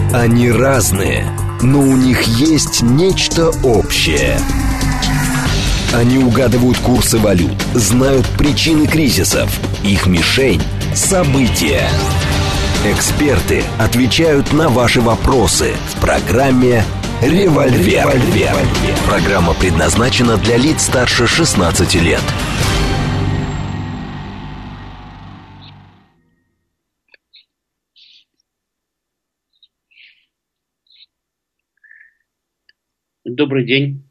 Они разные, но у них есть нечто общее. Они угадывают курсы валют, знают причины кризисов. Их мишень – события. Эксперты отвечают на ваши вопросы в программе «Револьвер». Программа предназначена для лиц старше 16 лет. Добрый день.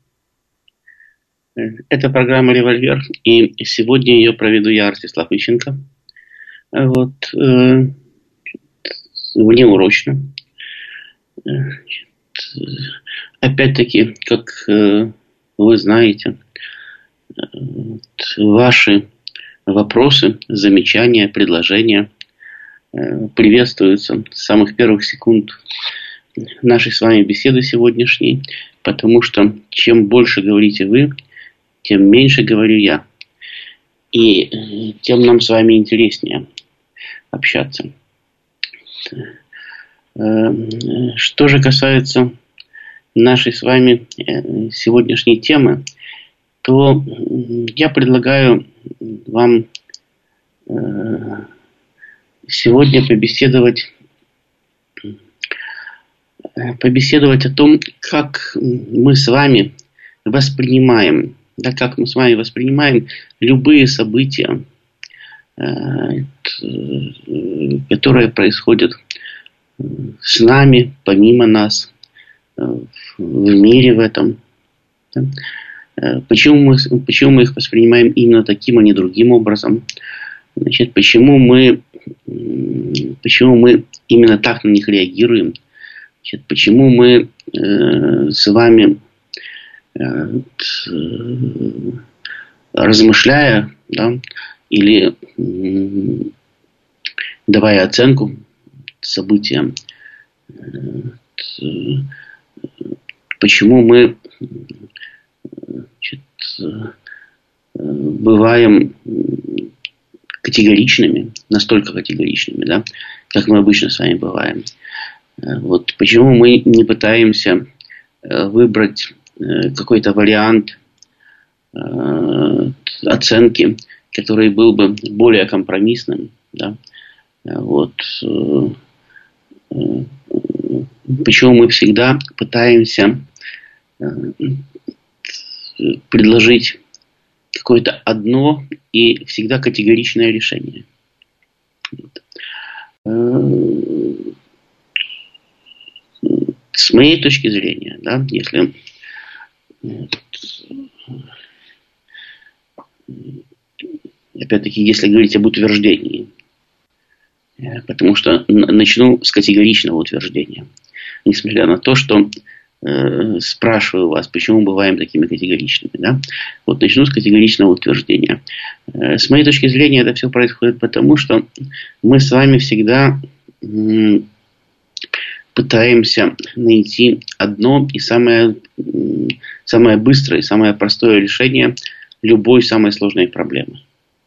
Это программа «Револьвер», и сегодня ее проведу я, Ростислав Ищенко. Внеурочно. Опять-таки, как вы знаете, ваши вопросы, замечания, предложения приветствуются с самых первых секунд нашей с вами беседы сегодняшней, потому что чем больше говорите вы, тем меньше говорю я. И тем нам с вами интереснее общаться. Что же касается нашей с вами сегодняшней темы, то я предлагаю вам сегодня побеседовать о том, как мы с вами воспринимаем, любые события, которые происходят с нами, помимо нас, в мире в этом. Почему мы их воспринимаем именно таким, а не другим образом? Почему мы именно так на них реагируем? Почему мы с вами, размышляя, или давая оценку событиям, почему мы бываем категоричными, настолько категоричными, как мы обычно с вами бываем. Почему мы не пытаемся выбрать какой-то вариант оценки, который был бы более компромиссным. Почему мы всегда пытаемся предложить какое-то одно и всегда категоричное решение. С моей точки зрения, если говорить об утверждении, потому что начну с категоричного утверждения, несмотря на то, что спрашиваю вас, почему мы бываем такими категоричными. Начну с категоричного утверждения. С моей точки зрения, это все происходит потому, что мы с вами всегда пытаемся найти одно и самое быстрое и самое простое решение любой самой сложной проблемы.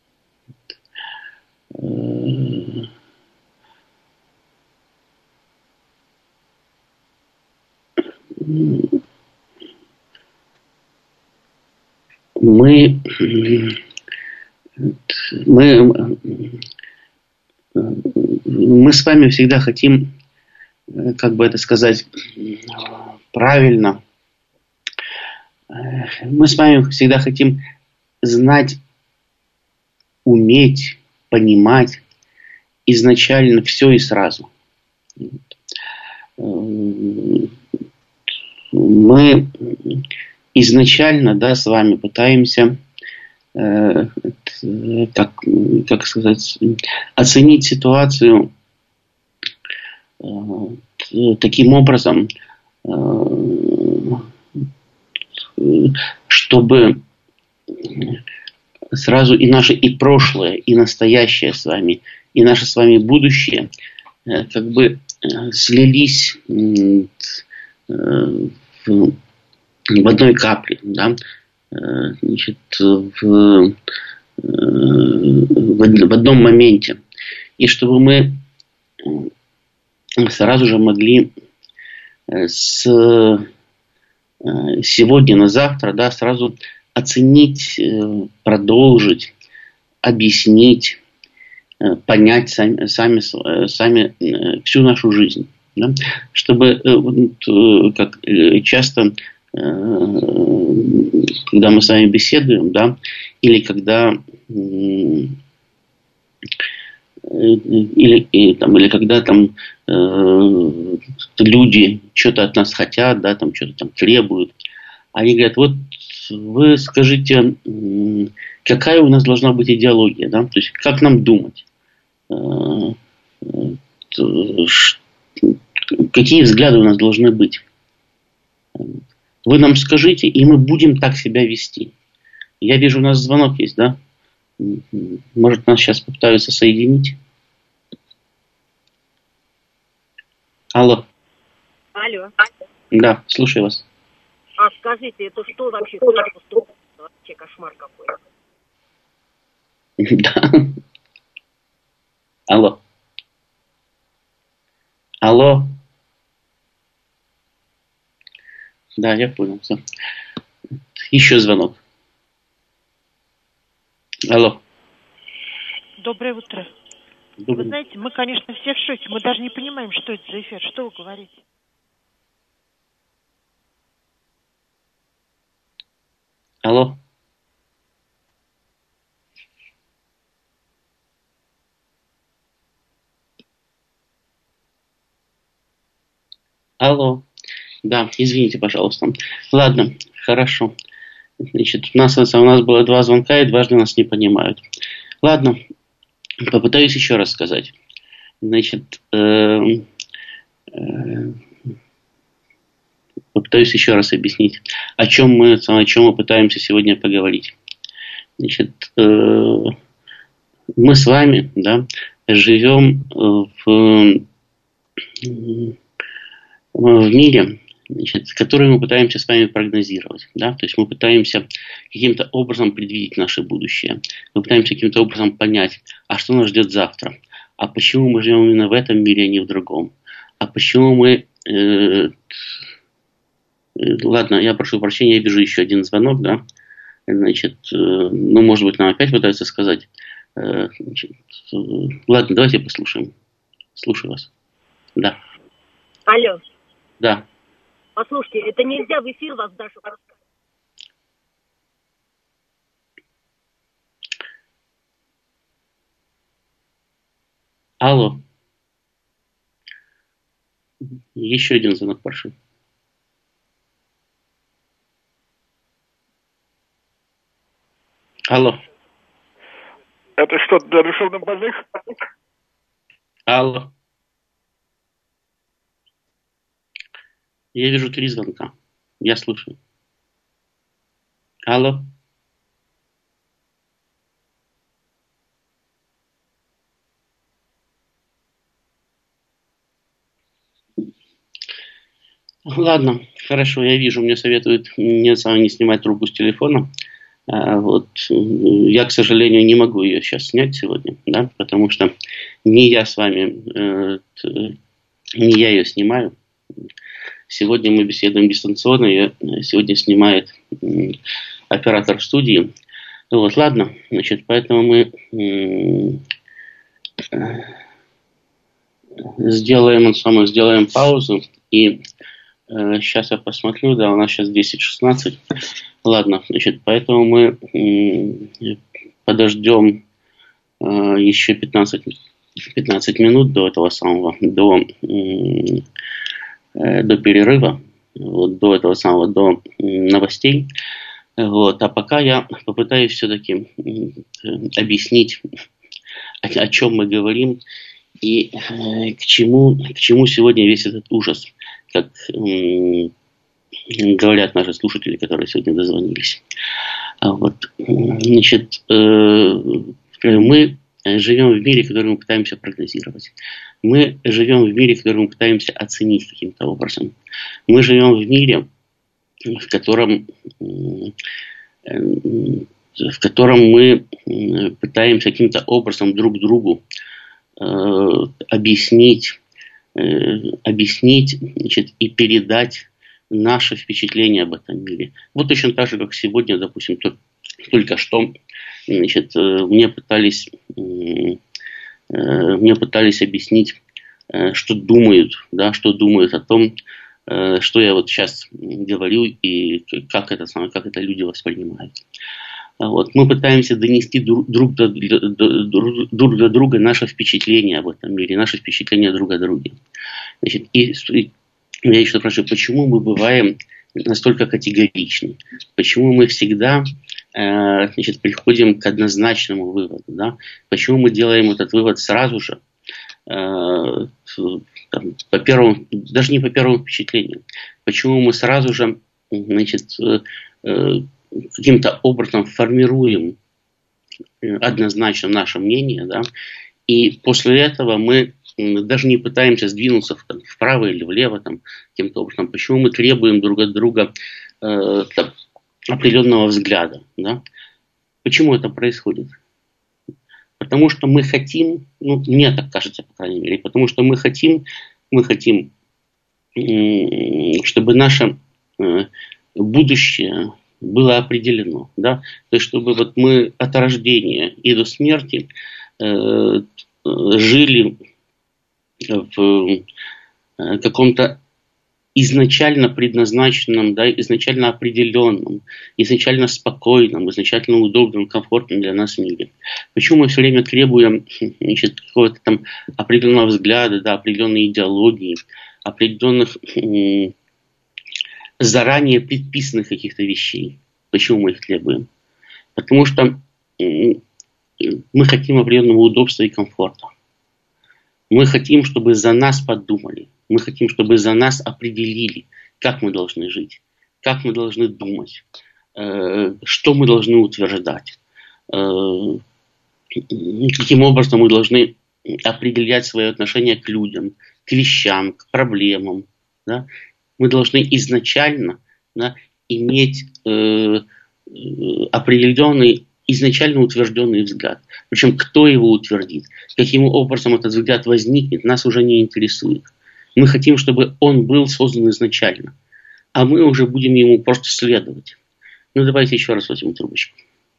Мы с вами всегда хотим, как бы это сказать правильно, мы с вами всегда хотим знать, уметь, понимать изначально все и сразу. Мы изначально, с вами пытаемся, оценить ситуацию таким образом, чтобы сразу и наше и прошлое, и настоящее с вами, и наше с вами будущее слились в одной капле, в одном моменте. И чтобы мы сразу же могли с сегодня на завтра, да, сразу оценить, продолжить, объяснить, понять сами всю нашу жизнь. Да? Чтобы, как часто, когда мы с вами беседуем, да, или когда или когда там люди что-то от нас хотят, да, там что-то там требуют, они говорят, вот вы скажите, какая у нас должна быть идеология, да, то есть как нам думать, какие взгляды у нас должны быть. Вы нам скажите, и мы будем так себя вести. Я вижу, у нас звонок есть, да? Может, нас сейчас попытаются соединить? Алло. Алло. Да, слушаю вас. А скажите, это что вообще? Вообще кошмар какой. Да. Алло. Алло. Да, я понял. Все. Еще звонок. Алло. Доброе утро. Доброе. Вы знаете, мы, конечно, все в шоке. Мы даже не понимаем, что это за эфир. Что вы говорите? Алло. Алло. Да, извините, пожалуйста. Ладно, хорошо. Значит, у нас было 2 звонка, и дважды нас не понимают. Ладно, попытаюсь еще раз сказать. Значит, попытаюсь еще раз объяснить, о чем мы пытаемся сегодня поговорить. Значит, мы с вами, да, живем в мире, значит, который мы пытаемся с вами прогнозировать. Да? То есть мы пытаемся каким-то образом предвидеть наше будущее. Мы пытаемся каким-то образом понять, а что нас ждет завтра. А почему мы живем именно в этом мире, а не в другом. А почему мы... Ладно, я прошу прощения, я вижу еще один звонок. Да? Значит, ну, может быть, нам опять пытаются сказать. Значит, ладно, давайте послушаем. Слушаю вас. Да. Алло. Да. Послушайте, это нельзя в эфир вас даже рассказать. Алло. Еще один звонок, прошу. Алло. Это что, для душевнобольных? Алло. Я вижу 3 звонка. Я слушаю. Алло. Ладно, хорошо, я вижу. Мне советуют не снимать трубку с телефона. Вот. Я, к сожалению, не могу ее сейчас снять сегодня, да, потому что не я с вами, не я ее снимаю. Сегодня мы беседуем дистанционно, ее сегодня снимает оператор в студии. Вот, ладно, значит, поэтому мы сделаем паузу. И сейчас я посмотрю, да, у нас сейчас 10:16. Ладно, значит, поэтому мы подождем еще 15 минут до этого самого, до перерыва, вот, до новостей. Вот, а пока я попытаюсь все-таки объяснить, о чем мы говорим и к чему сегодня весь этот ужас, как говорят наши слушатели, которые сегодня дозвонились. Вот, значит, мы живем в мире, который мы пытаемся прогнозировать. Мы живем в мире, который мы пытаемся оценить каким-то образом. Мы живем в мире, в котором мы пытаемся каким-то образом друг другу объяснить, объяснить, значит, и передать наше впечатление об этом мире. Вот точно так же, как сегодня, допустим, только что, значит, мне пытались объяснить, что думают о том, что я вот сейчас говорю и как это люди воспринимают. Вот. Мы пытаемся донести друг до друга наше впечатление об этом мире, наше впечатление друг о друге. Значит, и я еще спрашиваю, почему мы бываем настолько категоричны? Почему мы всегда приходим к однозначному выводу? Да? Почему мы делаем этот вывод сразу же? Даже не по первому впечатлению. Почему мы сразу же, каким-то образом формируем однозначно наше мнение, да, и после этого мы даже не пытаемся сдвинуться вправо или влево каким-то образом. Почему мы требуем друг от друга определенного взгляда? Да? Почему это происходит? Потому что мы хотим, мне так кажется, по крайней мере, потому что мы хотим, чтобы наше будущее было определено. Да? То есть, чтобы вот мы от рождения и до смерти жили в каком-то изначально предназначенном, да, изначально определенном, изначально спокойном, изначально удобном, комфортном для нас мире. Почему мы все время требуем какого-то там определенного взгляда, да, определенной идеологии, определенных заранее предписанных каких-то вещей? Почему мы их требуем? Потому что мы хотим определенного удобства и комфорта. Мы хотим, чтобы за нас подумали. Мы хотим, чтобы за нас определили, как мы должны жить, как мы должны думать, что мы должны утверждать, каким образом мы должны определять свое отношение к людям, к вещам, к проблемам. Да? Мы должны изначально, да, иметь определенный, изначально утвержденный взгляд. Причем кто его утвердит, каким образом этот взгляд возникнет, нас уже не интересует. Мы хотим, чтобы он был создан изначально, а мы уже будем ему просто следовать. Давайте еще раз возьмем трубочку.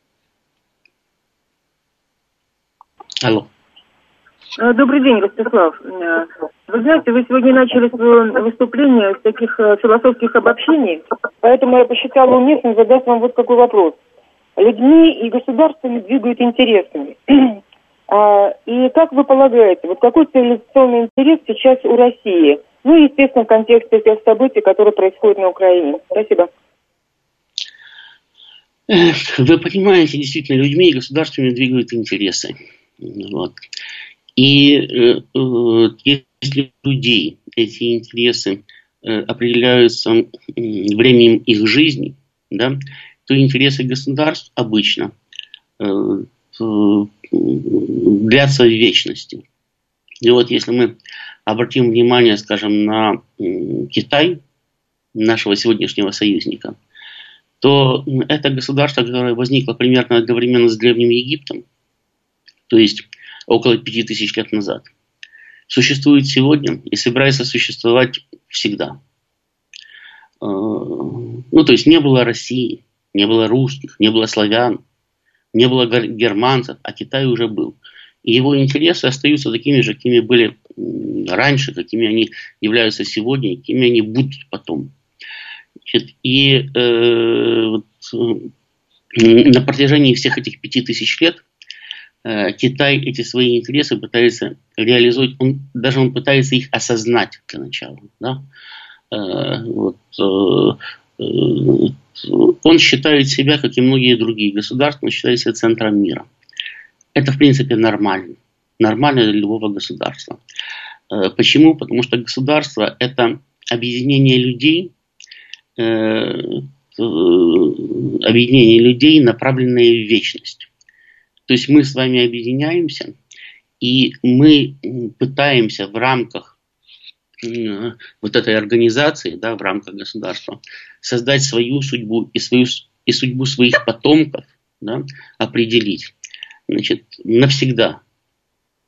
Алло. Добрый день, Ростислав. Вы знаете, вы сегодня начали свое выступление с таких философских обобщений, поэтому я посчитала уместным задать вам вот какой вопрос. Людьми и государствами двигают интересами. И как вы полагаете, вот какой цивилизационный интерес сейчас у России? Естественно, в контексте тех событий, которые происходят на Украине. Спасибо. Вы понимаете, действительно, людьми и государствами двигают интересы. Вот. И если у людей эти интересы определяются временем их жизни, да, то интересы государств обычно длятся в вечности. И вот если мы обратим внимание, скажем, на Китай, нашего сегодняшнего союзника, то это государство, которое возникло примерно одновременно с Древним Египтом, то есть около 5000 лет назад, существует сегодня и собирается существовать всегда. То есть не было России, не было русских, не было славян, не было германцев, а Китай уже был. И его интересы остаются такими же, какими были раньше, какими они являются сегодня, какими они будут потом. И на протяжении всех этих 5000 лет Китай эти свои интересы пытается реализовать, он пытается их осознать для начала. Да? Он считает себя, как и многие другие государства, он считает себя центром мира. Это, в принципе, нормально. Нормально для любого государства. Почему? Потому что государство – это объединение людей, направленное в вечность. То есть мы с вами объединяемся, и мы пытаемся в рамках вот этой организации, да, в рамках государства, создать свою судьбу и судьбу своих потомков, да, определить, навсегда.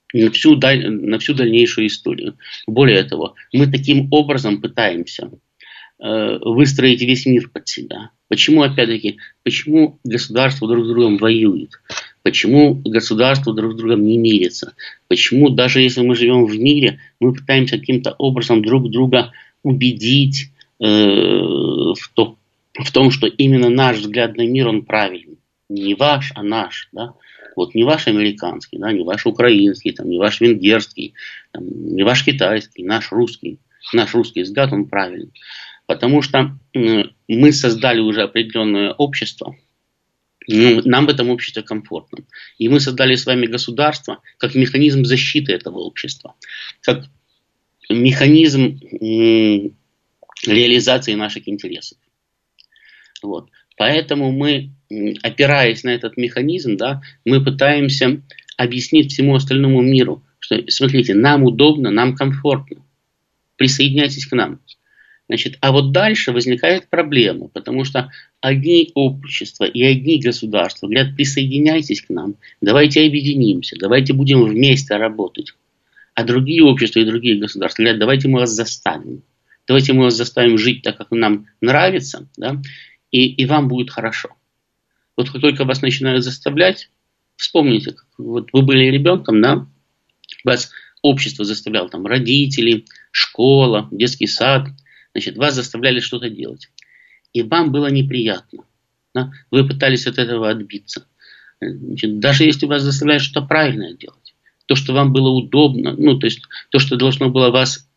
на всю дальнейшую историю. Более того, мы таким образом пытаемся выстроить весь мир под себя. Почему, опять-таки, почему государства друг с другом воюют? Почему государства друг с другом не мирятся? Почему, даже если мы живем в мире, мы пытаемся каким-то образом друг друга убедить в том, что именно наш взгляд на мир, он правильный. Не ваш, а наш. Да? Вот не ваш американский, да, не ваш украинский, там, не ваш венгерский, там, не ваш китайский, наш русский. Наш русский взгляд, он правильный. Потому что мы создали уже определенное общество, нам в этом обществе комфортно. И мы создали с вами государство как механизм защиты этого общества, как механизм реализации наших интересов. Вот. Поэтому мы, опираясь на этот механизм, да, мы пытаемся объяснить всему остальному миру, что, смотрите, нам удобно, нам комфортно, присоединяйтесь к нам. Значит, а вот дальше возникает проблема, потому что одни общества и одни государства говорят, присоединяйтесь к нам, давайте объединимся, давайте будем вместе работать. А другие общества и другие государства говорят, давайте мы вас заставим. Давайте мы вас заставим жить так, как нам нравится, да, и вам будет хорошо. Вот как только вас начинают заставлять, вспомните, вот вы были ребенком, да, вас общество заставляло, там, родители, школа, детский сад, значит, вас заставляли что-то делать. И вам было неприятно. Да? Вы пытались от этого отбиться. Значит, даже если вас заставляют что-то правильное делать, то, что вам было удобно, то есть то, что должно было вас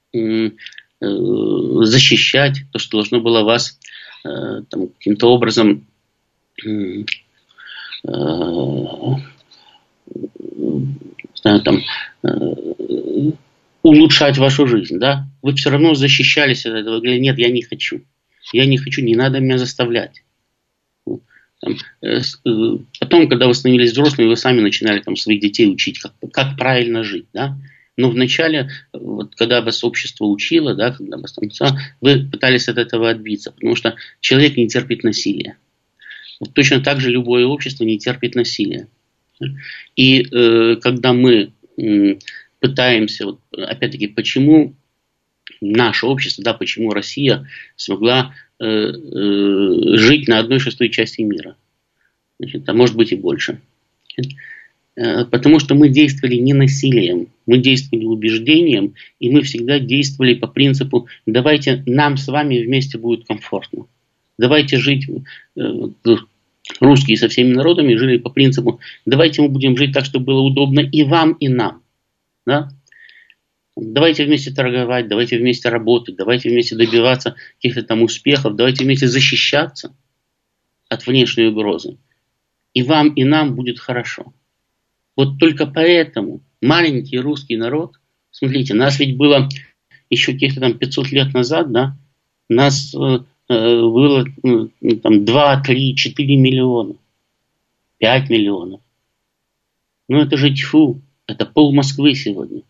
защищать, то, что должно было вас каким-то образом улучшать вашу жизнь, да? Вы все равно защищались от этого, говорили, нет, я не хочу, не надо меня заставлять. Потом, когда вы становились взрослыми, вы сами начинали своих детей учить, как правильно жить, да? Но вначале, вот, когда вас общество учило, да, когда вас вы пытались от этого отбиться, потому что человек не терпит насилия. Вот точно так же любое общество не терпит насилия. И когда мы пытаемся, вот, опять-таки, почему наше общество, да, почему Россия смогла жить на 1/6 части мира, значит, а может быть и больше. Потому что мы действовали не насилием, мы действовали убеждением, и мы всегда действовали по принципу, давайте нам с вами вместе будет комфортно. Давайте жить, русские со всеми народами жили по принципу, давайте мы будем жить так, чтобы было удобно и вам, и нам. Да? Давайте вместе торговать, давайте вместе работать, давайте вместе добиваться каких-то там успехов, давайте вместе защищаться от внешней угрозы. И вам, и нам будет хорошо. Вот только поэтому маленький русский народ, смотрите, нас ведь было еще каких-то там 500 лет назад, да, нас было там 2, 3, 4 миллиона, 5 миллионов. Ну это же тьфу, это пол Москвы сегодня.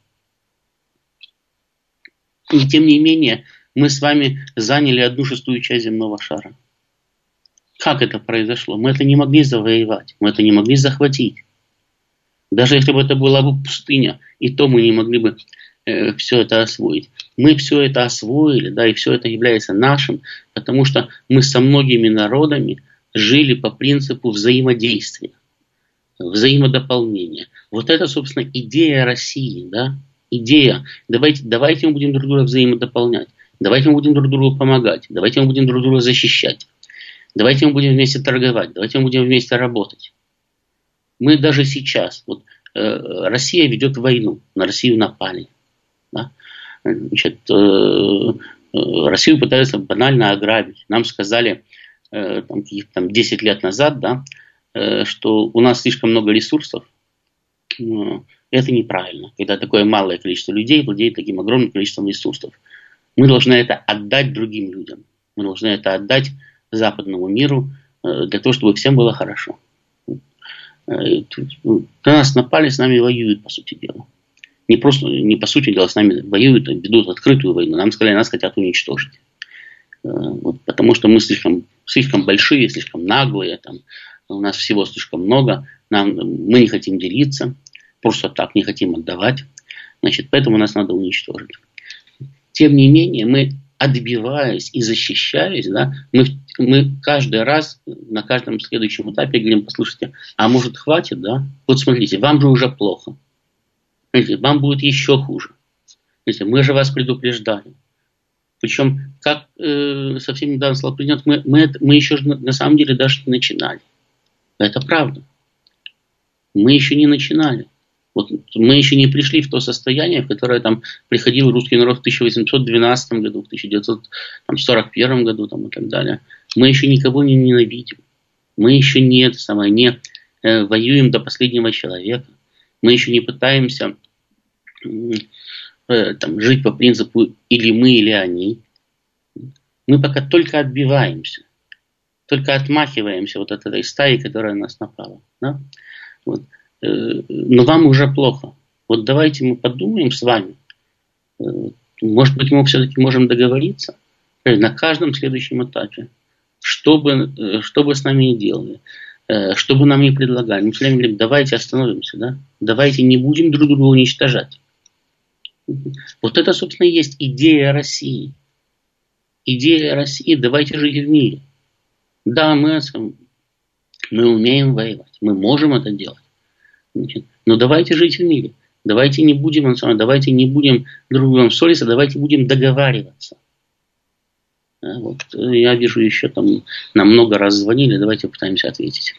И тем не менее, мы с вами заняли 1/6 часть земного шара. Как это произошло? Мы это не могли завоевать, мы это не могли захватить. Даже если бы это была бы пустыня, и то мы не могли бы все это освоить. Мы все это освоили, да, и все это является нашим, потому что мы со многими народами жили по принципу взаимодействия, взаимодополнения. Вот это, собственно, идея России, да, идея. Давайте мы будем друг друга взаимодополнять, давайте мы будем друг другу помогать, давайте мы будем друг друга защищать, давайте мы будем вместе торговать, давайте мы будем вместе работать. Мы даже сейчас, вот, Россия ведет войну, на Россию напали. Да? Значит, Россию пытаются банально ограбить. Нам сказали там 10 лет назад, да, что у нас слишком много ресурсов. Это неправильно, когда такое малое количество людей владеет таким огромным количеством ресурсов. Мы должны это отдать другим людям. Мы должны это отдать западному миру для того, чтобы всем было хорошо. На нас напали, с нами воюют, по сути дела. Не по сути дела, с нами воюют, ведут открытую войну. Нам сказали, нас хотят уничтожить. Вот, потому что мы слишком большие, слишком наглые, там, у нас всего слишком много, мы не хотим делиться. просто так не хотим отдавать. Значит, поэтому нас надо уничтожить. Тем не менее, мы, отбиваясь и защищаясь, да, мы каждый раз на каждом следующем этапе говорим: послушайте, а может хватит, да? Вот смотрите, вам же уже плохо. Смотрите, вам будет еще хуже. Смотрите, мы же вас предупреждали. Причем, как совсем недавно сказал президент, мы еще на самом деле даже не начинали. Это правда. Мы еще не начинали. Вот мы еще не пришли в то состояние, в которое там приходил русский народ в 1812 году, в 1941 году там, и так далее. Мы еще никого не ненавидим. Мы еще не воюем до последнего человека. Мы еще не пытаемся жить по принципу или мы, или они. Мы пока только отбиваемся. Только отмахиваемся вот от этой стаи, которая на нас напала. Да? Вот. Но вам уже плохо. Вот давайте мы подумаем с вами. Может быть, мы все-таки можем договориться на каждом следующем этапе. Что бы с нами ни делали, что бы нам ни предлагали. Мы все время говорим: давайте остановимся, да? Давайте не будем друг друга уничтожать. Вот это, собственно, и есть идея России. Идея России: давайте жить в мире. Да, мы умеем воевать, мы можем это делать. Но давайте жить в мире. Давайте не будем друг другом ссориться, давайте будем договариваться. Вот. Я вижу, еще там нам много раз звонили, давайте попытаемся ответить.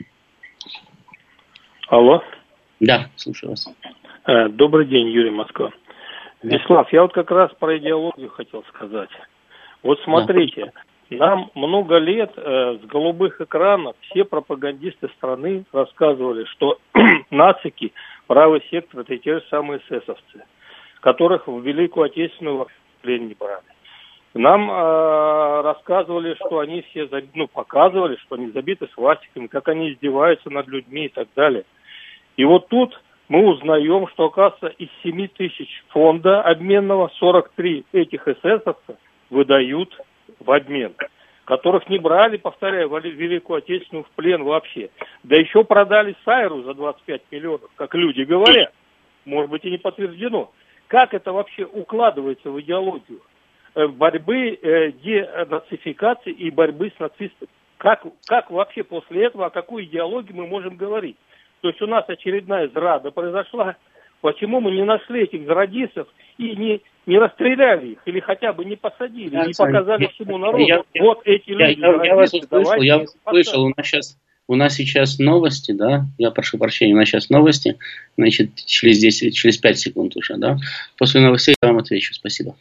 Алло. Да, слушаю вас. Добрый день, Юрий, Москва. Вячеслав, я вот как раз про идеологию хотел сказать. Вот смотрите, нам много лет с голубых экранов все пропагандисты страны рассказывали, что нацики, правый сектор — это те же самые эсэсовцы, которых в Великую Отечественную в плен не брали. Нам рассказывали, что они все, показывали, что они забиты свастиками, как они издеваются над людьми и так далее. И вот тут мы узнаем, что, оказывается, из 7 тысяч фонда обменного 43 этих эсэсовца выдают в обмен, которых не брали, повторяю, в Великую Отечественную в плен вообще. Да еще продали Сайру за 25 миллионов, как люди говорят. Может быть, и не подтверждено. Как это вообще укладывается в идеологию борьбы, денацификации и борьбы с нацистами? Как вообще после этого, о какой идеологии мы можем говорить? То есть у нас очередная зрада произошла. Почему мы не нашли этих зрадистов и не расстреляли их, или хотя бы не посадили, не показали всему народу? Вот эти люди. Я вас услышал. У нас сейчас новости, да? Я прошу прощения, у нас сейчас новости. Значит, через 5 секунд уже, да? После новостей я вам отвечу. Спасибо.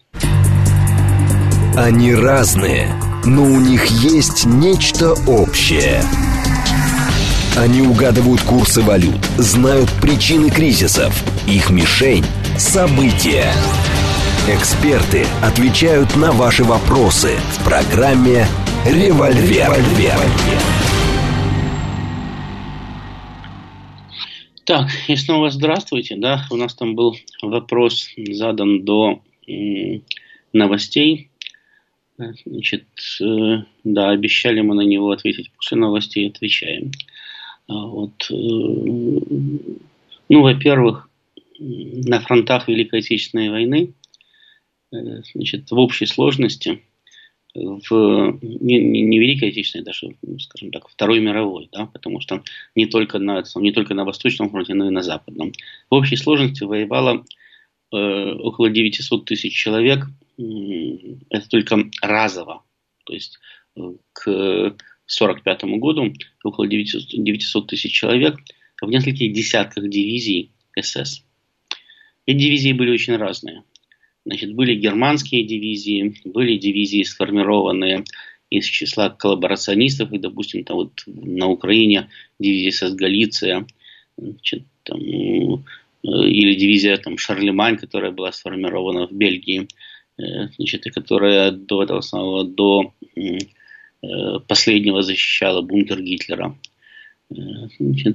Они разные, но у них есть нечто общее. Они угадывают курсы валют, знают причины кризисов. Их мишень – события. Эксперты отвечают на ваши вопросы в программе «Револьвер». Так, и снова здравствуйте. Да, у нас там был вопрос задан до новостей. Значит, да, обещали мы на него ответить после новостей, отвечаем. Вот, во-первых, на фронтах Великой Отечественной войны, значит, в общей сложности, не Великой Отечественной, даже, скажем так, Второй мировой, да, потому что не только на Восточном фронте, но и на Западном. В общей сложности воевало около 900 тысяч человек, это только разово, то есть к 1945 году около 900 тысяч человек в нескольких десятках дивизий СС. Эти дивизии были очень разные. Значит, были германские дивизии, были дивизии, сформированные из числа коллаборационистов, и, допустим, там вот на Украине дивизия СС Галиция, значит, там, или дивизия там, Шарлемань, которая была сформирована в Бельгии, значит, и которая до последнего защищала бункер Гитлера. Значит,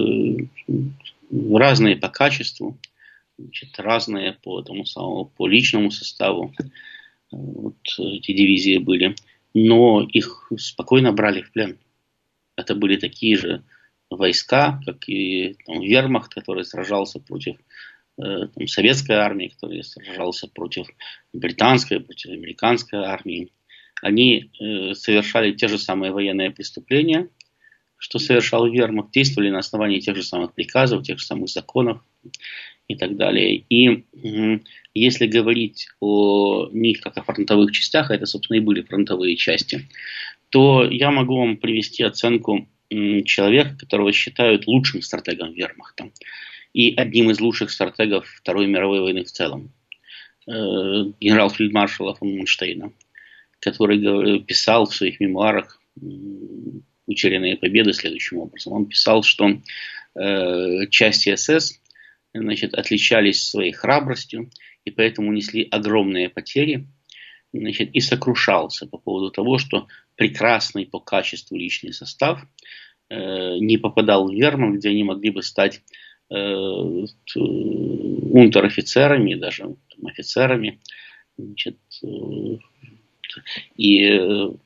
разные по качеству, значит, разные по личному составу. Вот эти дивизии были. Но их спокойно брали в плен. Это были такие же войска, как и там, вермахт, который сражался против там, советской армии, который сражался против британской, против американской армии. Они совершали те же самые военные преступления, что совершал вермахт, действовали на основании тех же самых приказов, тех же самых законов и так далее. И если говорить о них как о фронтовых частях, а это, собственно, и были фронтовые части, то я могу вам привести оценку человека, которого считают лучшим стратегом вермахта и одним из лучших стратегов Второй мировой войны в целом, генерал-фельдмаршала фон Манштейна, который писал в своих мемуарах «Утерянные победы» следующим образом. Он писал, что части СС, значит, отличались своей храбростью и поэтому несли огромные потери, значит, и сокрушался по поводу того, что прекрасный по качеству личный состав не попадал в вермахт, где они могли бы стать унтер-офицерами, даже там, офицерами, значит, и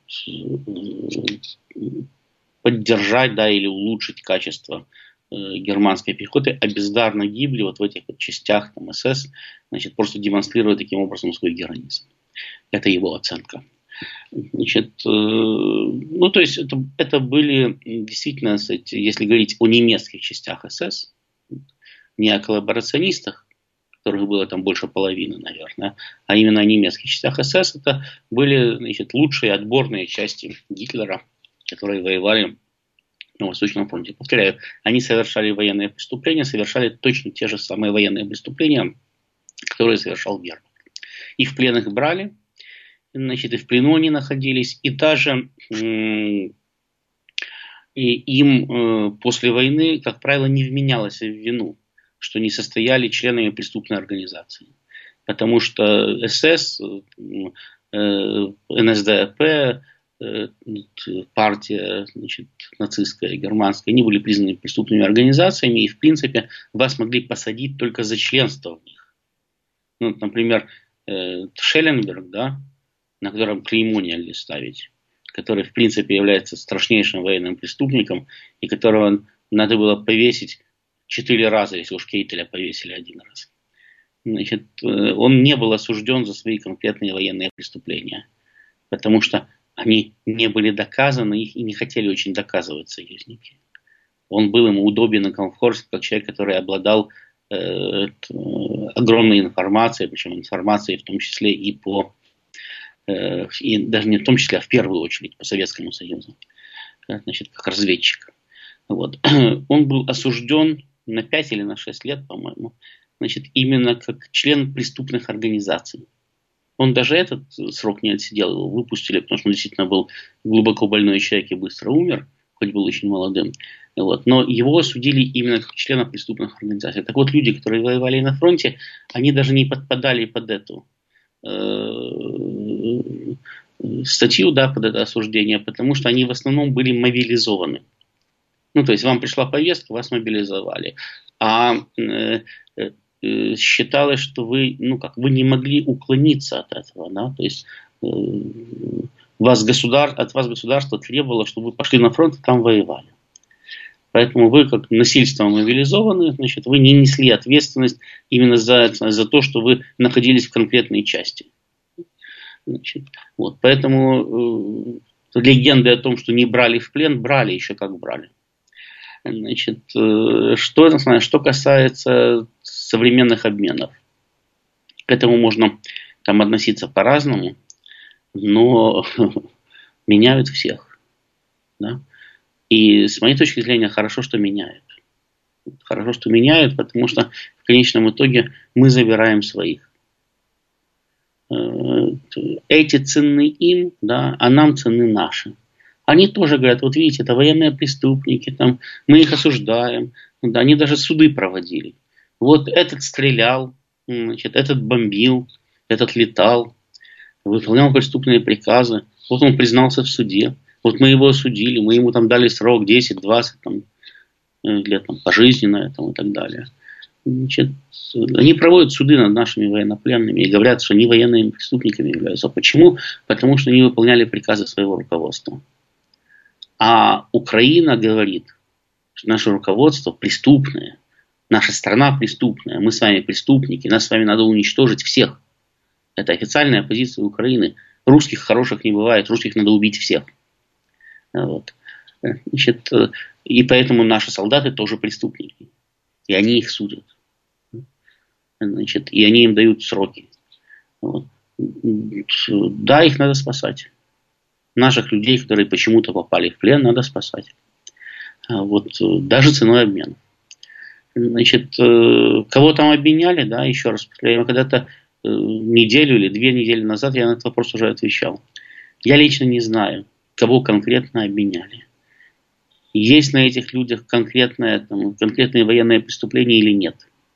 поддержать, да, или улучшить качество германской пехоты, а бездарно гибли вот в этих вот частях там, СС, значит, просто демонстрируя таким образом свой героизм. Это его оценка. Значит, ну, то есть это были действительно, если говорить о немецких частях СС, не о коллаборационистах, которых было там больше половины, наверное, а именно о немецких частях СС, это были, значит, лучшие отборные части Гитлера, которые воевали на Восточном фронте. Повторяю, они совершали военные преступления, совершали точно те же самые военные преступления, которые совершал вермахт. Их в плен их брали, значит, и в плену они находились, и даже им после войны, как правило, не вменялось в вину, что не состояли членами преступной организации. Потому что СС, НСДАП, партия, значит, нацистская, германская, они были признаны преступными организациями, и, в принципе, вас могли посадить только за членство в них. Ну, например, Шелленберг, да, на котором клеймо негде ставить, который, в принципе, является страшнейшим военным преступником, и которого надо было повесить 4 раза, если уж Кейтеля повесили 1 раз. Значит, он не был осужден за свои конкретные военные преступления, потому что они не были доказаны, их и не хотели очень доказывать союзники. Он был ему удобен и комфортен, как человек, который обладал огромной информацией, причем информацией в том числе и по, и даже не в том числе, а в первую очередь по Советскому Союзу, значит, как разведчик. Вот. Он был осужден на 5 или на 6 лет, по-моему, значит, именно как член преступных организаций. Он даже этот срок не отсидел, его выпустили, потому что он действительно был глубоко больной человек и быстро умер, хоть был очень молодым. Вот. Но его осудили именно как члена преступных организаций. Так вот, люди, которые воевали на фронте, они даже не подпадали под эту статью, да, под это осуждение, потому что они в основном были мобилизованы. Ну, то есть вам пришла повестка, вас мобилизовали. А считалось, что вы, ну, как, вы не могли уклониться от этого, да, то есть от вас государство требовало, чтобы вы пошли на фронт и там воевали. Поэтому вы, как насильственно мобилизованы, значит, вы не несли ответственность именно за то, что вы находились в конкретной части. Значит, вот, поэтому легенды о том, что не брали в плен, брали еще как брали. Значит, что касается современных обменов, к этому можно там относиться по-разному, но меняют всех. Да? И с моей точки зрения хорошо, что меняют. Хорошо, что меняют, потому что в конечном итоге мы забираем своих. Эти ценны им, да, а нам ценны наши. Они тоже говорят, вот видите, это военные преступники, там, мы их осуждаем. Да, они даже суды проводили. Вот этот стрелял, значит, этот бомбил, этот летал, выполнял преступные приказы. Вот он признался в суде. Вот мы его осудили, мы ему там дали срок 10-20 там, лет там, пожизненно там, и так далее. Значит, они проводят суды над нашими военнопленными и говорят, что они военными преступниками являются. Почему? Потому что они выполняли приказы своего руководства. А Украина говорит, Наше руководство преступное, наша страна преступная, мы с вами преступники, нас с вами надо уничтожить всех. Это официальная позиция Украины. Русских хороших не бывает, русских надо убить всех. Вот. Значит, и поэтому наши солдаты тоже преступники. И они их судят. Значит, и они им дают сроки. Вот. Да, их надо спасать. Наших людей, которые почему-то попали в плен, надо спасать. Вот, даже ценой обмена. Значит, кого там обменяли, да, еще раз повторяю, когда-то неделю или 2 недели назад я на этот вопрос уже отвечал. Я лично не знаю, кого конкретно обменяли. Есть на этих людях конкретные военные преступления или нет.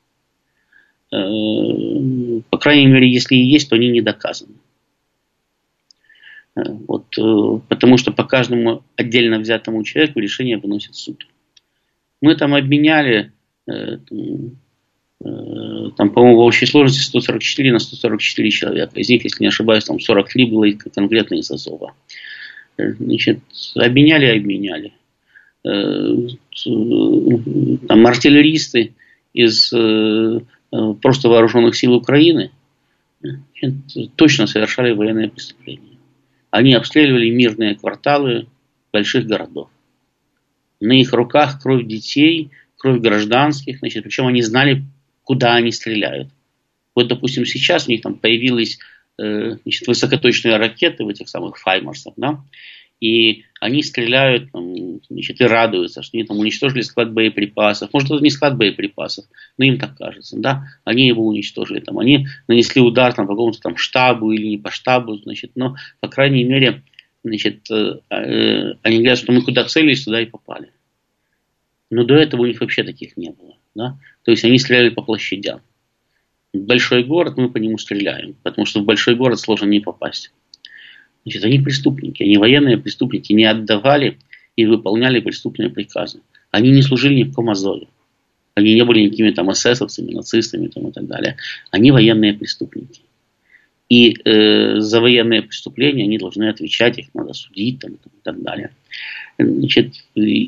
По крайней мере, если и есть, то они не доказаны. Вот, потому что по каждому отдельно взятому человеку решение выносит суд. Мы там обменяли, там, по-моему, в общей сложности 144 на 144 человека. Из них, если не ошибаюсь, там 43 было конкретно из Азова. Значит, обменяли. Там артиллеристы из просто вооруженных сил Украины точно совершали военные преступления. Они обстреливали мирные кварталы больших городов. На их руках кровь детей, кровь гражданских, значит, причем они знали, куда они стреляют. Вот, допустим, сейчас у них там появились высокоточные ракеты в этих самых Хаймарсах, да, и они стреляют, там, значит, и радуются, что они там уничтожили склад боеприпасов. Может, это не склад боеприпасов, но им так кажется, да, они его уничтожили, там, они нанесли удар там, по какому-то там штабу или не по штабу, значит, но, по крайней мере, значит, они говорят, что мы куда целились, туда и попали. Но до этого у них вообще таких не было, да, то есть они стреляли по площадям. Большой город, мы по нему стреляем, потому что в большой город сложно не попасть. Значит, они преступники, они военные преступники, не отдавали и выполняли преступные приказы. Они не служили ни в каком Азове. Они не были никакими там эсэсовцами, нацистами там, и так далее. Они военные преступники. И за военные преступления они должны отвечать, их надо судить там, и так далее. Значит,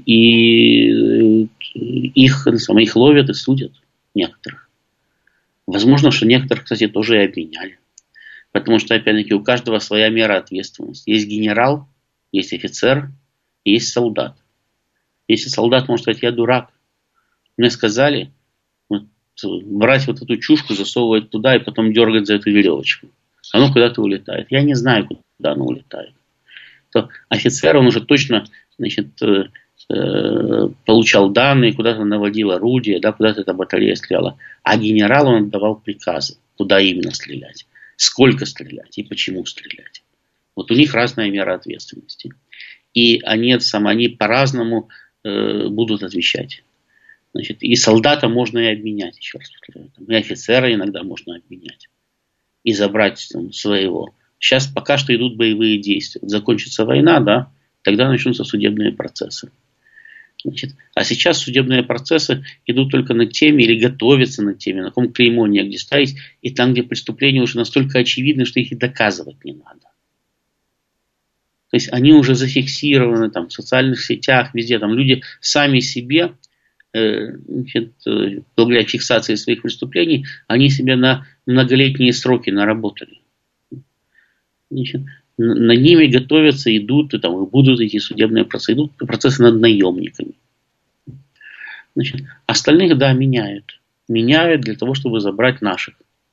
и их ловят и судят некоторых. Возможно, что некоторых, кстати, тоже и обменяли. Потому что, опять-таки, у каждого своя мера ответственности. Есть генерал, есть офицер, есть солдат. Если солдат может сказать, я дурак, мне сказали вот, брать вот эту чушку, засовывать туда и потом дергать за эту веревочку. Оно куда-то улетает. Я не знаю, куда оно улетает. То офицер, он уже точно, значит, получал данные, куда-то наводил орудие, да, куда-то эта батарея стреляла. А генерал, он отдавал приказы, куда именно стрелять. Сколько стрелять и почему стрелять. Вот у них разная мера ответственности. И они по-разному будут отвечать. Значит, и солдата можно и обменять, еще раз повторяю. И офицера иногда можно обменять. И забрать там, своего. Сейчас пока что идут боевые действия. Закончится война, да, тогда начнутся судебные процессы. Значит, а сейчас судебные процессы идут только над теми или готовятся над теми, на каком клеймо негде ставить, и там, где преступления уже настолько очевидны, что их и доказывать не надо. То есть они уже зафиксированы там, в социальных сетях, везде. Там люди сами себе, значит, благодаря фиксации своих преступлений, они себе на многолетние сроки наработали. Значит, на ними готовятся, идут, и там, и будут идти судебные процессы. Идут процессы над наемниками. Значит, остальных, да, меняют. Меняют для того, чтобы забрать наших.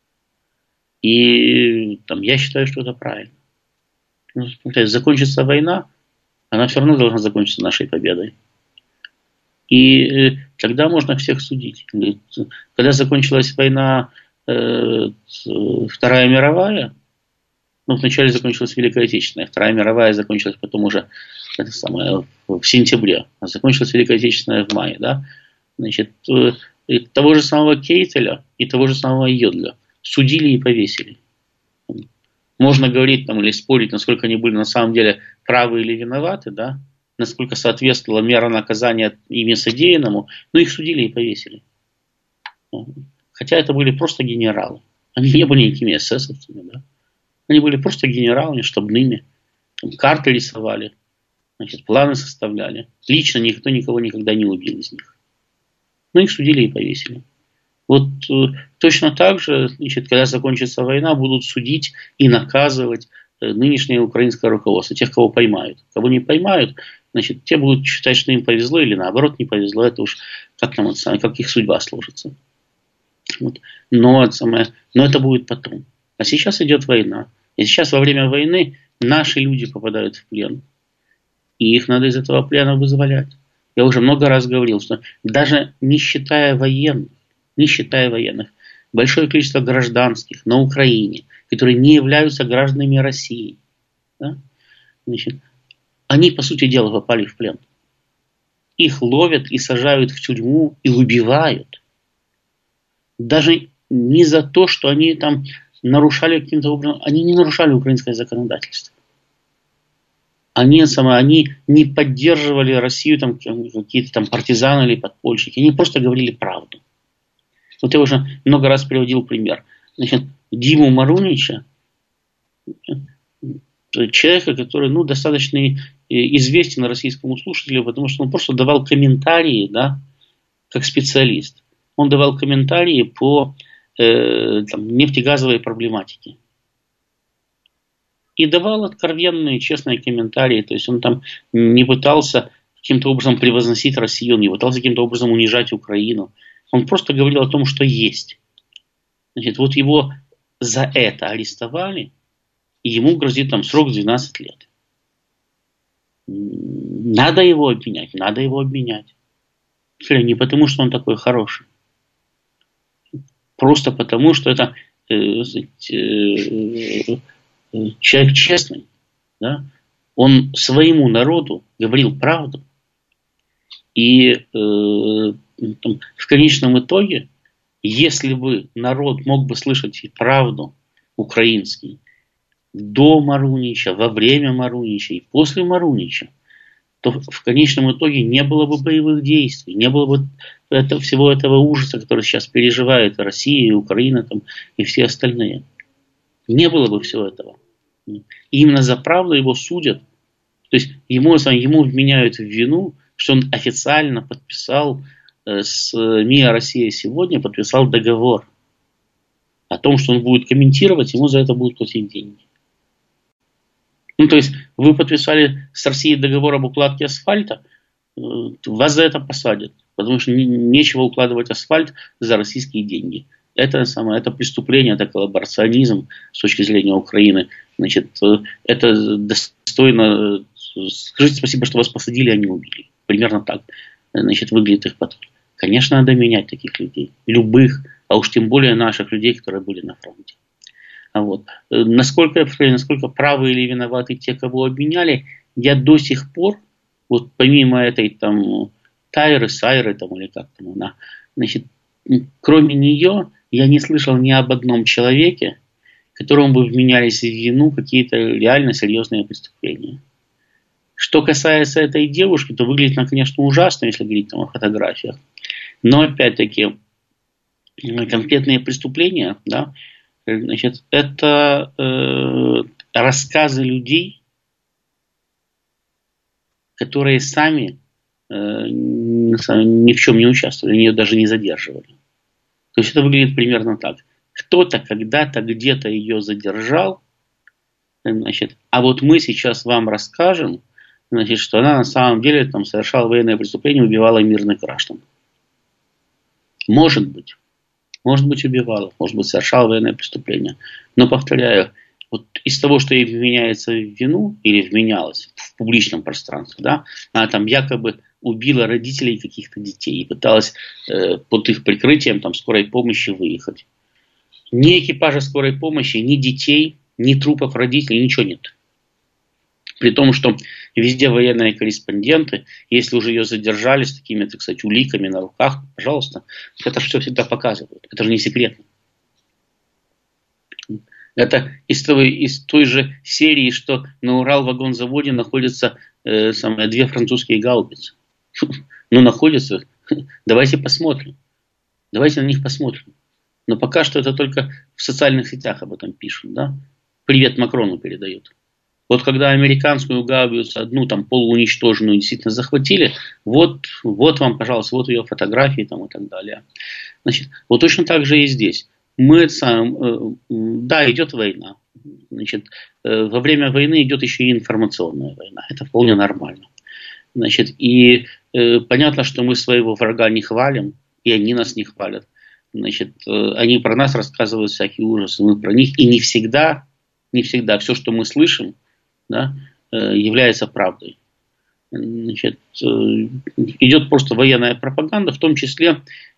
И там, я считаю, что это правильно. Закончится война, она все равно должна закончиться нашей победой. И тогда можно всех судить. Когда закончилась война Вторая мировая, ну, вначале закончилась Великая Отечественная, Вторая мировая закончилась потом уже в сентябре, а закончилась Великая Отечественная в мае, да? Значит, того же самого Кейтеля и того же самого Йодля судили и повесили. Можно говорить там, или спорить, насколько они были на самом деле правы или виноваты, да? Насколько соответствовала мера наказания ими содеянному, но их судили и повесили. Хотя это были просто генералы. Они не были никакими эсэсовцами, да? Они были просто генералами, штабными. Там карты рисовали. Значит, планы составляли. Лично никто никого никогда не убил из них. Ну, их судили и повесили. Вот точно так же, значит, когда закончится война, будут судить и наказывать нынешнее украинское руководство, тех, кого поймают. Кого не поймают, значит, те будут считать, что им повезло, или наоборот не повезло, это уж как их судьба сложится. Вот. Но это будет потом. А сейчас идет война. И сейчас во время войны наши люди попадают в плен. И их надо из этого плена вызволять. Я уже много раз говорил, что даже не считая военных, большое количество гражданских на Украине, которые не являются гражданами России, да, значит, они, по сути дела, попали в плен. Их ловят и сажают в тюрьму и убивают. Даже не за то, что они там нарушали каким-то образом, они не нарушали украинское законодательство. Они не поддерживали Россию, там, какие-то там партизаны или подпольщики. Они просто говорили правду. Вот я уже много раз приводил пример. Значит, Диму Марунича, человека, который достаточно известен российскому слушателю, потому что он просто давал комментарии, да, как специалист. Он давал комментарии по нефтегазовой проблематике. И давал откровенные, честные комментарии. То есть он там не пытался каким-то образом превозносить Россию, он не пытался каким-то образом унижать Украину. Он просто говорил о том, что есть. Значит, вот его за это арестовали, и ему грозит там срок 12 лет. Надо его обменять, надо его обменять. Не потому, что он такой хороший. Просто потому, что это человек честный. Да? Он своему народу говорил правду. И в конечном итоге, если бы народ мог бы слышать правду украинский до Марунича, во время Марунича и после Марунича, то в конечном итоге не было бы боевых действий, не было бы всего этого ужаса, который сейчас переживает Россия, и Украина там, и все остальные. Не было бы всего этого. И именно за правду его судят. То есть ему вменяют в вину, что он официально подписал с МИА «Россия сегодня», подписал договор о том, что он будет комментировать, ему за это будут платить деньги. То есть вы подписали с Россией договор об укладке асфальта, вас за это посадят, потому что нечего укладывать асфальт за российские деньги. Это преступление, это коллаборационизм с точки зрения Украины. Значит, это достойно. Скажите спасибо, что вас посадили, а не убили. Примерно так, значит, выглядит их подход. Конечно, надо менять таких людей. Любых, а уж тем более наших людей, которые были на фронте. Вот. Насколько правы или виноваты те, кого обменяли, я до сих пор, вот помимо этой там Сайры там, или как там она, значит, кроме нее, я не слышал ни об одном человеке, которому бы вменялись в вину какие-то реально серьезные преступления. Что касается этой девушки, то выглядит она, конечно, ужасно, если говорить там о фотографиях. Но опять-таки конкретные преступления, да, значит, это рассказы людей, которые сами ни в чем не участвовали, они ее даже не задерживали. То есть это выглядит примерно так. Кто-то когда-то где-то ее задержал, значит, а вот мы сейчас вам расскажем, значит, что она на самом деле там совершала военное преступление, убивала мирных граждан. Может быть убивала, может быть совершала военное преступление. Но повторяю, вот из того, что ей вменяется в вину или вменялось в публичном пространстве, да, она там якобы убила родителей каких-то детей и пыталась под их прикрытием там скорой помощи выехать. Ни экипажа скорой помощи, ни детей, ни трупов родителей, ничего нет. При том, что везде военные корреспонденты, если уже ее задержали с такими, так сказать, уликами на руках, пожалуйста, это все всегда показывают. Это же не секретно. Это из той же серии, что на Уралвагонзаводе находятся 2 французские гаубицы. Ну, находятся. Давайте посмотрим. Давайте на них посмотрим. Но пока что это только в социальных сетях об этом пишут. Да? Привет Макрону передают. Вот когда американскую гаубицу, одну там полууничтоженную, действительно захватили, вот вам, пожалуйста, вот ее фотографии там, и так далее. Значит, вот точно так же и здесь. Да, идет война. Значит, во время войны идет еще и информационная война. Это вполне нормально. Значит, и понятно, что мы своего врага не хвалим, и они нас не хвалят. Значит, они про нас рассказывают всякие ужасы, мы про них. И не всегда все, что мы слышим, да, является правдой. Значит, идет просто военная пропаганда, в том числе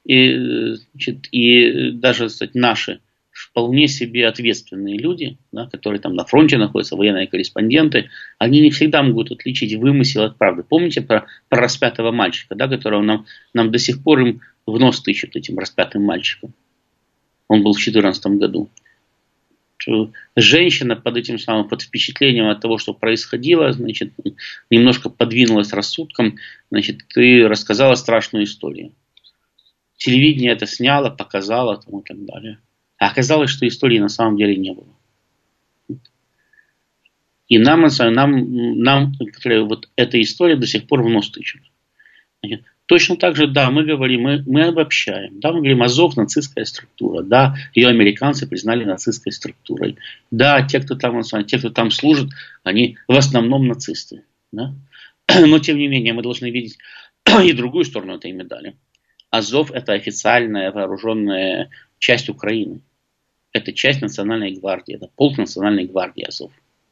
и даже, кстати, наши вполне себе ответственные люди, да, которые там на фронте находятся, военные корреспонденты, они не всегда могут отличить вымысел от правды. Помните про распятого мальчика, да, которого нам до сих пор им в нос тычут, этим распятым мальчиком. Он был в 2014 году. Женщина под этим самым, под впечатлением от того, что происходило, значит, немножко подвинулась рассудком, значит, и рассказала страшную историю. Телевидение это сняло, показало там, и так далее. А оказалось, что истории на самом деле не было. И нам вот эта история до сих пор в нос тычут. Значит, точно так же, да, мы говорим, мы обобщаем. Да, мы говорим, Азов нацистская структура. Да, ее американцы признали нацистской структурой. Да, те, кто там служат, они в основном нацисты. Да? Но, тем не менее, мы должны видеть и другую сторону этой медали. Азов – это официальная вооруженная часть Украины. Это часть Национальной гвардии. Это полк Национальной гвардии Азов.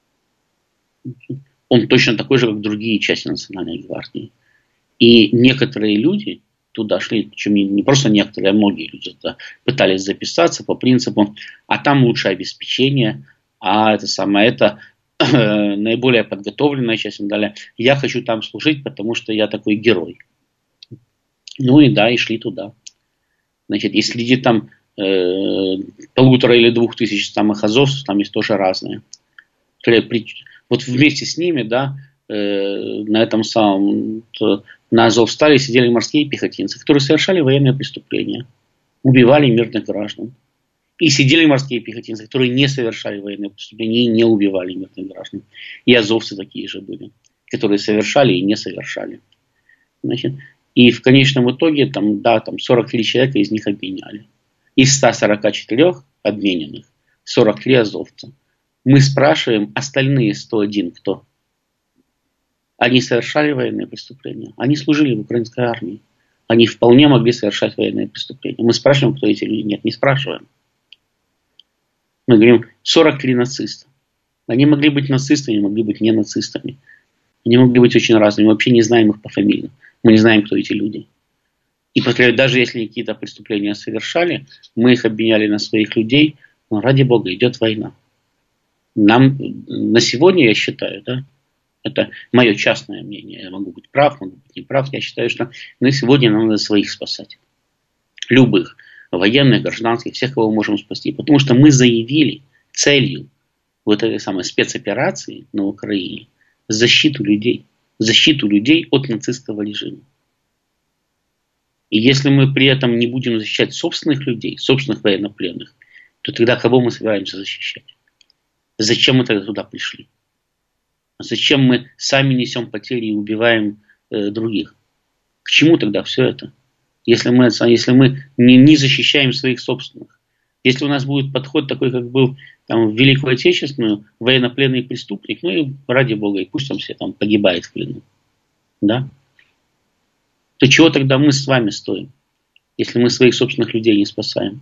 Он точно такой же, как другие части Национальной гвардии. И некоторые люди туда шли, причем не просто некоторые, а многие люди туда пытались записаться по принципу, а там лучшее обеспечение, а это наиболее подготовленная часть медали. Я хочу там служить, потому что я такой герой. Ну и да, и шли туда. Значит, и среди там 1,5 или 2 тысяч самых азовцев, там есть тоже разные. Вот вместе с ними, да, на этом самом, на Азовстале сидели морские пехотинцы, которые совершали военные преступления, убивали мирных граждан. И сидели морские пехотинцы, которые не совершали военные преступления и не убивали мирных граждан. И азовцы такие же были, которые совершали и не совершали. Значит, и в конечном итоге там 43 человека из них обменяли. Из 144 обмененных 43 азовца. Мы спрашиваем, остальные 101 кто? Они совершали военные преступления. Они служили в украинской армии. Они вполне могли совершать военные преступления. Мы спрашиваем, кто эти люди? Нет, не спрашиваем. Мы говорим, 43 нациста. Они могли быть нацистами, могли быть не нацистами. Они могли быть очень разными. Мы вообще не знаем их по фамилиям. Мы не знаем, кто эти люди. И даже если какие-то преступления совершали, мы их обменяли на своих людей. Но ради Бога, идет война. Нам на сегодня, я считаю, да, это мое частное мнение. Я могу быть прав, могу быть неправ. Я считаю, что на сегодня нам надо своих спасать. Любых. Военных, гражданских, всех, кого мы можем спасти. Потому что мы заявили целью вот этой самой спецоперации на Украине защиту людей. Защиту людей от нацистского режима. И если мы при этом не будем защищать собственных людей, собственных военнопленных, то тогда кого мы собираемся защищать? Зачем мы тогда туда пришли? Зачем мы сами несем потери и убиваем других? К чему тогда все это? Если мы не защищаем своих собственных. Если у нас будет подход такой, как был там, в Великую Отечественную, военнопленный преступник, ну и ради Бога, и пусть он все там погибает в плену. Да? То чего тогда мы с вами стоим, если мы своих собственных людей не спасаем?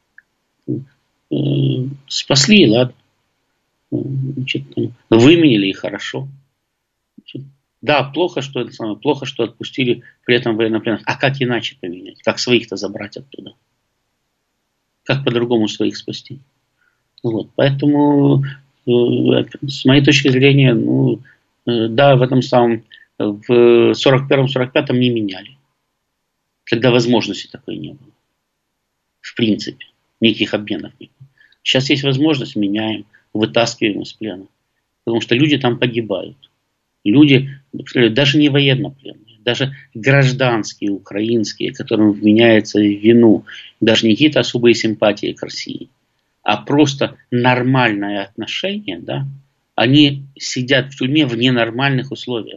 Спасли, ладно. Значит, выменили, и хорошо. Значит, да, плохо, что отпустили при этом военнопленных. А как иначе поменять? Как своих-то забрать оттуда? Как по-другому своих спасти? Вот. Поэтому, с моей точки зрения, да, в этом самом, в 41-45 не меняли. Когда возможности такой не было. В принципе. Никаких обменов не было. Сейчас есть возможность, меняем, вытаскиваем из плена. Потому что люди там погибают. Люди, даже не военнопленные, даже гражданские, украинские, которым вменяется в вину даже не какие-то особые симпатии к России, а просто нормальное отношение, да, Они сидят в тюрьме в ненормальных условиях.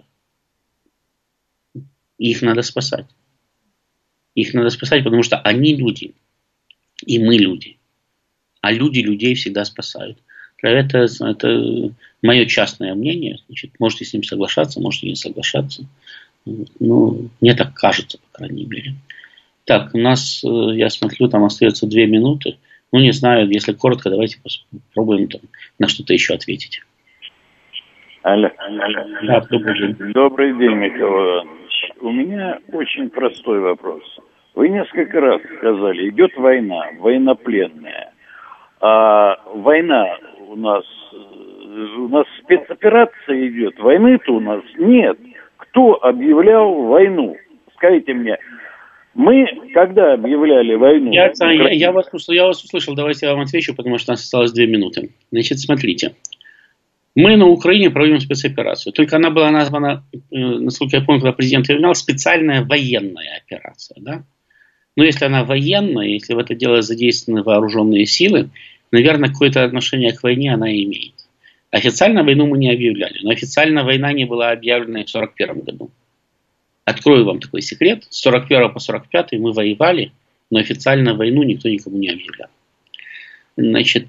Их надо спасать. Их надо спасать, потому что они люди, и мы люди. А люди людей всегда спасают. Это мое частное мнение. Значит, можете с ним соглашаться, можете не соглашаться. Ну, мне так кажется, по крайней мере. Так, у нас, я смотрю, там остается 2 минуты. Ну, не знаю, если коротко, давайте попробуем там на что-то еще ответить. Алло. Да, добрый день. Добрый день, Михаил Иванович. У меня очень простой вопрос. Вы несколько раз сказали, идет война, военнопленная. А война у нас спецоперация идет, войны-то у нас нет. Кто объявлял войну? Скажите мне, мы когда объявляли войну? Я вас услышал, давайте я вам отвечу, потому что у нас осталось 2 минуты. Значит, смотрите. Мы на Украине проводим спецоперацию. Только она была названа, насколько я помню, когда президент ее внял, специальная военная операция. Да? Но если она военная, если в это дело задействованы вооруженные силы, наверное, какое-то отношение к войне она имеет. Официально войну мы не объявляли. Но официально война не была объявлена и в 1941 году. Открою вам такой секрет. С 1941 по 1945 мы воевали, но официально войну никто никому не объявлял. Значит,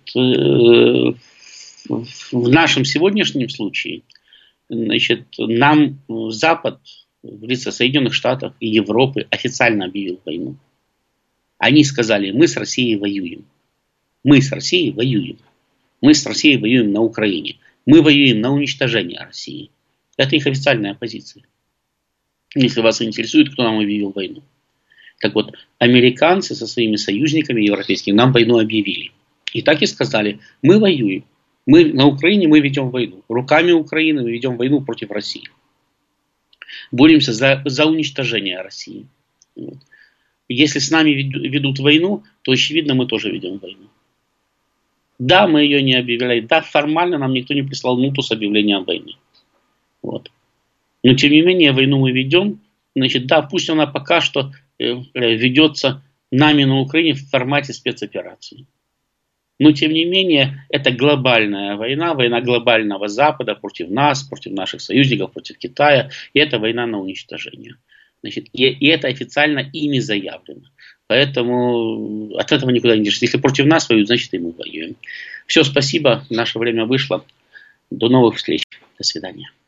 в нашем сегодняшнем случае, значит, нам Запад в лице Соединенных Штатов и Европы официально объявил войну. Они сказали, мы с Россией воюем. Мы с Россией воюем. Мы с Россией воюем на Украине. Мы воюем на уничтожение России. Это их официальная позиция. Если вас интересует, кто нам объявил войну. Так вот, американцы со своими союзниками европейскими нам войну объявили. И так и сказали, мы воюем. Мы на Украине мы ведем войну. Руками Украины мы ведем войну против России. Боремся за уничтожение России. Вот. Если с нами ведут войну, то очевидно мы тоже ведем войну. Да, мы ее не объявляли. Да, формально нам никто не прислал ноту с объявлением войны. Вот. Но тем не менее войну мы ведем. Значит, да, пусть она пока что ведется нами на Украине в формате спецоперации. Но, тем не менее, это глобальная война, война глобального Запада против нас, против наших союзников, против Китая. И это война на уничтожение. Значит, и это официально ими заявлено. Поэтому от этого никуда не денешься. Если против нас воюют, значит и мы воюем. Все, спасибо. Наше время вышло. До новых встреч. До свидания.